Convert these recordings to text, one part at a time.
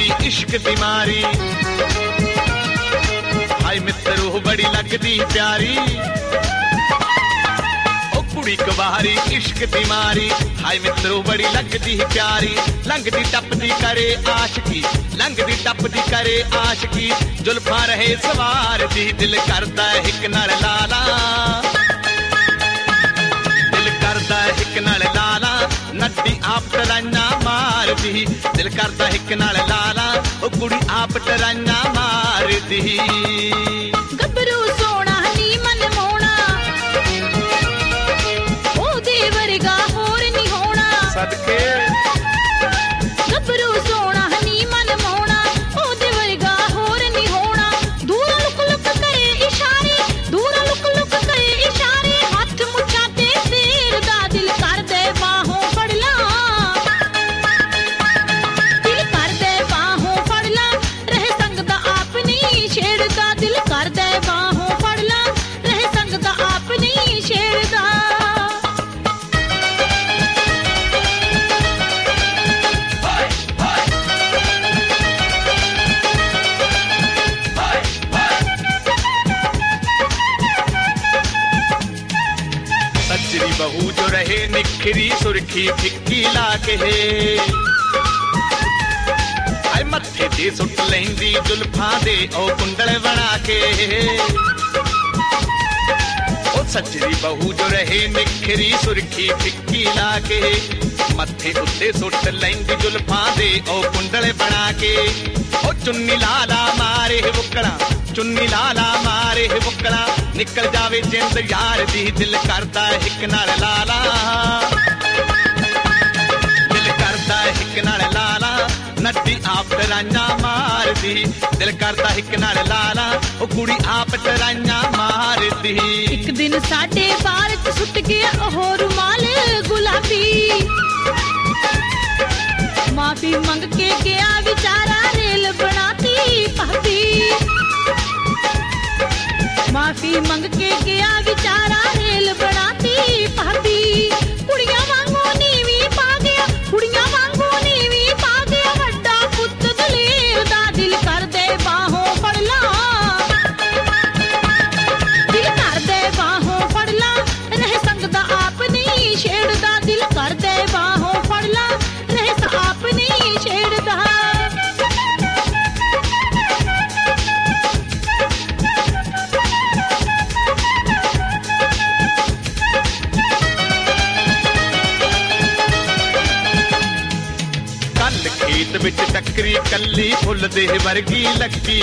इश्क दी मारी, हाय मित्रो बड़ी लगदी प्यारी, ओ कुड़ी कवारी इश्क दी मारी, हाय मित्रो बड़ी लगदी प्यारी। लंघदी टपदी करे आशिकी, लंघदी टपदी करे आशिकी, जुल्फां रहे सवार दी, दिल करदा हिक नाल लाला, दिल करदा हिक नाल लाला, नड्डी आप टराइयां मारदी, दिल करदा हिक नाल लाला, ओ कुड़ी आप टराइयां मारदी। गबरू सोना नी मन मोना, ओदे वर्गा होर नी होना, सदके गबरू सोना नी मन मोना, ओदे वर्गा होर नी होना। दूर लुक लुक करे इशारे, दूर लुक लुक करे इशारे, हथ मुछा ते फेरदा, दिल करदे बाहों फड़ ला, दिल करदे बाहों फड़ ला, रह संगदा आप नहीं छेड़दा, दिल करदे बाहों फड़ ला, रह संगदा आप नहीं छेड़दा। सजरी बहू जो रहे निखरी, सुरखी फिक्की लाके, आए मत्थे ते सुट लैंदी जुल्फां दे ओ कुंडल बना के। ओ सजरी बहू जो रहे निखरी, सुरखी फिक्की लाके, मत्थे उत्ते सुट लैंदी जुल्फां दे ओ कुंडल बना के। ओ चुन्नी लाला मारे बुकड़ा, चुन्नी लाला मारे बुकड़ा, निकल जावे जिंद यार दी, दिल करदा हिक नाल लाला, दिल करदा हिक नाल लाला, नड्डी आप टराइयां मारदी, दिल करदा हिक नाल लाला, ओ कुड़ी आप टराइयां मारदी। एक दिन साडे बार च सुट गया ओह रुमाल गुलाबी, माफी मंग के गया बेचारा, रेल बनाती भाभी, माफी मंग के गया बेचारा, रेल बनाती भाभी। कुड़ियां वांगू नीवी पा गया, कुड़ियां वांगू नीवी पा गया, वड्डा पुत्त दलेर दा, दिल करदे बाहों फड़ ला, दिल करदे बाहों फड़ ला, रह संगदा आप नहीं छेड़दा, दिल करदे बाहों फड़ ला, रह आप नहीं छेड़दा। कल खेत विच टकरी कल्ली, फुੱਲ ਦੇ ਵਰਗੀ ਲੱਗੀ,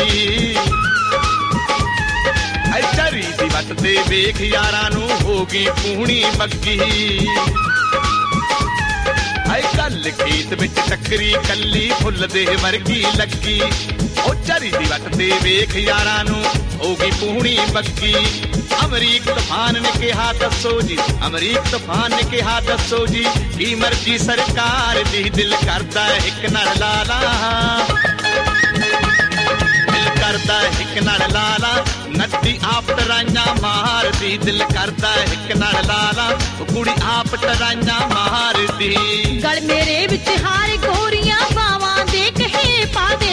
ਐ ਚਰੀ ਦੀ ਵੱਟ ਤੇ ਵੇਖ ਯਾਰਾਂ ਨੂੰ ਹੋ ਗਈ ਪੂਣੀ ਬੱਗੀ। ਐ ਕੱਲ ਖੇਤ ਵਿੱਚ ਟੱਕਰੀ ਕੱਲੀ, ਫੁੱਲ ਦੇ ਵਰਗੀ ਲੱਗੀ, ਉਹ ਚਰੀ ਦੀ ਵੱਟ ਤੇ ਵੇਖ ਯਾਰਾਂ ਨੂੰ ਹੋ ਗਈ ਪੂਣੀ ਬੱਗੀ। ਅਮਰੀਕ ਤੂਫਾਨ ਨੇ ਕਿਹਾ ਦੱਸੋ ਜੀ, ਅਮਰੀਕ ਤੂਫਾਨ ਨੇ ਕਿਹਾ ਦੱਸੋ ਜੀ, ਕੀ ਮਰਜ਼ੀ ਸਰਕਾਰ ਦੀ, ਦਿਲ ਕਰਦਾ ਇੱਕ ਨਾਲ ਲਾਲਾ, ਦਿਲ ਕਰਦਾ ਇੱਕ ਨਾਲ ਲਾਲਾ, ਨੱਡੀ ਆਪ ਟਰਾਈਆਂ ਮਾਰਦੀ, ਦਿਲ ਕਰਦਾ ਇੱਕ ਨਾਲ ਲਾਲਾ, ਉਹ ਕੁੜੀ ਆਪ ਟਰਾਈਆਂ ਮਾਰਦੀ। ਗਲ ਮੇਰੇ ਵਿੱਚ ਹਾਰ ਗੋਰੀਆਂ ਬਾਵਾਂ ਦੇ ਕਹੇ ਪਾ ਦੇ,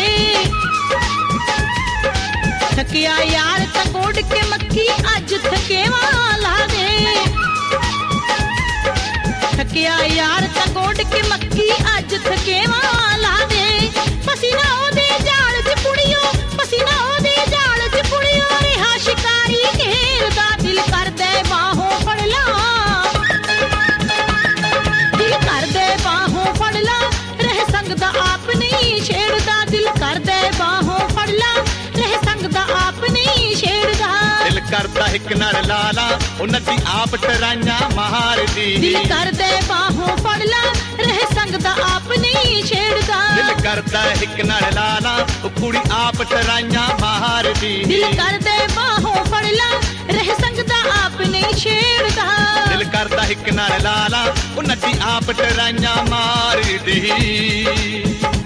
ਥੱਕਿਆ ਯਾਰ ਤਾਂ ਗੋਡ ਕੇ ਮੱਖੀ, ਅੱਜ ਥਕੇਵਾ ਲਾ ਦੇ, ਥੱਕਿਆ ਯਾਰ ਤਾਂ ਗੋਡ ਕੇ ਮੱਖੀ, ਅੱਜ ਥਕੇਵਾ ਲਾ ਦੇ। ਪਸੀਨਾ ਉਹਦੇ ਜਾਲ 'ਚ ਪੁੜੀਓ, ਪਸੀਨਾ ਉਹਦੇ ਜਾਲ 'ਚ ਪੁੜੀਓ, ਰਿਹਾ ਸ਼ਿਕਾਰੀ ਘੇਰਦਾ, ਦਿਲ ਕਰਦਾ ਬਾਹੋਂ ਫੜ ਲਾ, ਦਿਲ ਕਰਦਾ ਬਾਹੋਂ ਫੜ ਲਾ, ਰਹਿ ਸੰਗਦਾ ਆਪ ਨਹੀਂ ਛੇੜਦਾ, ਦਿਲ ਕਰਦਾ ਬਾਹੋਂ ਫੜ ਲਾ, ਰਹਿ ਸੰਗਦਾ ਆਪ ਨਹੀਂ ਛੇੜਦਾ। ਦਿਲ ਕਰਦਾ ਇੱਕ ਨਾਲ ਲਾਲਾ, ਉਹ ਨੱਡੀ ਆਪ ਟਰਾਈਆਂ ਮਾਰਦੀ, ਦਿਲ ਕਰਦਾ ਬਾਹੋਂ ਫੜ ਲਾ, ਰਹਿ ਸੰਗਦਾ ਆਪ ਨਹੀਂ ਛੇੜਦਾ, ਦਿਲ ਕਰਦਾ ਇੱਕ ਨਾਲ ਲਾਲਾ, ਉਹ ਕੁੜੀ ਆਪ ਟਰਾਈਆਂ ਮਾਰਦੀ, ਦਿਲ ਕਰਦਾ ਬਾਹੋਂ ਫੜ ਲਾ, ਰਹਿ ਸੰਗਦਾ ਆਪ ਨਹੀਂ ਛੇੜਦਾ, ਦਿਲ ਕਰਦਾ ਇੱਕ ਨਾਲ ਲਾਲਾ, ਉਹ ਨੱਡੀ ਆਪ ਟਰਾਈਆਂ ਮਾਰਦੀ।